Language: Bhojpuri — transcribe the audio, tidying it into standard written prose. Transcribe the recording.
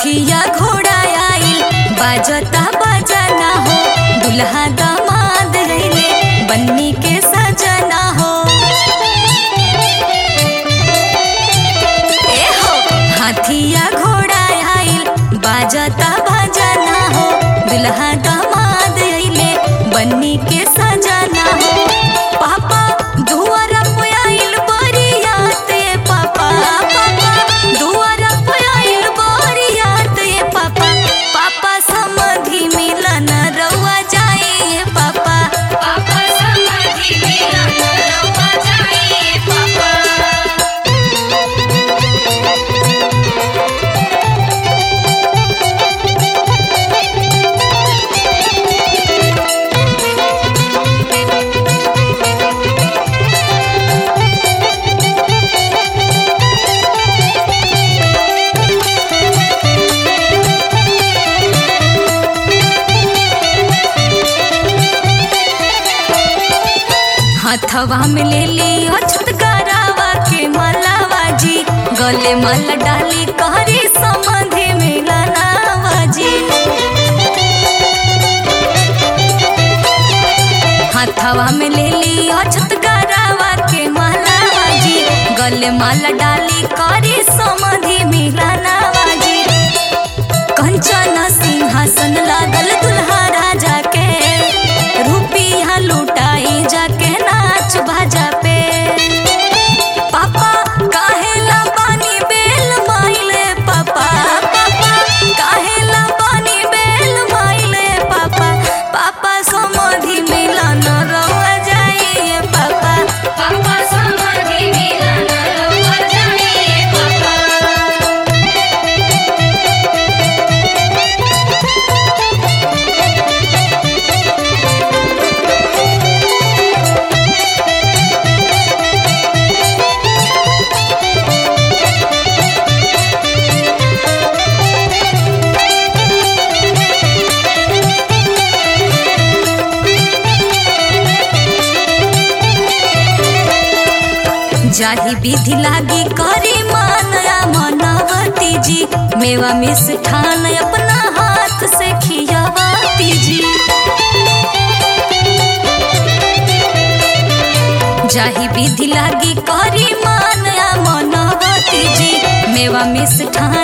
हाथिया घोड़ा आइल बाजता बजना हो, दुल्हा दामाद रहिले बन्नी के सजना हो। ए हो हाथिया घोड़ा आइल बाजता बजना हो, दुल्हा दामाद रहिले बन्नी के सजना हो। पापा दुआरा पे आइल बरियात ए पापा, पापा दुआरा पे आइल बरियात ए पापा, पापा समधि मिलन रउआ जाए ए पापा, पापा समधि मिलन रउआ जाए ए पापा। हथवा में ले लियो छुटकारावा के मलावा जी, गले माला डाली कहरी समधि मिलनावा जी। हथवा में ले लियो छुटकारावा के मलावा जी, गले माला डाली कहरी समधि मिलनावा जी। कंचन सिंहासन लागल दुल्हा राजा के, रुपिया लुटाई जाके नाच बाजा पे। पापा काहेला पानी बेल माइले पापा, पापा काहेला पानी बेल माइले पापा, पापा समधि मिलन रउआ जाए पापा, पापा समधि मिलन रउआ जाए पापा। जाहि विधि लागी करी मानया मनवती जी, मेवा मिष्ठान अपना हाथ से खियावती जी। जाहि विधि लागी करी मानया मनवती जी, मेवा मिष्ठान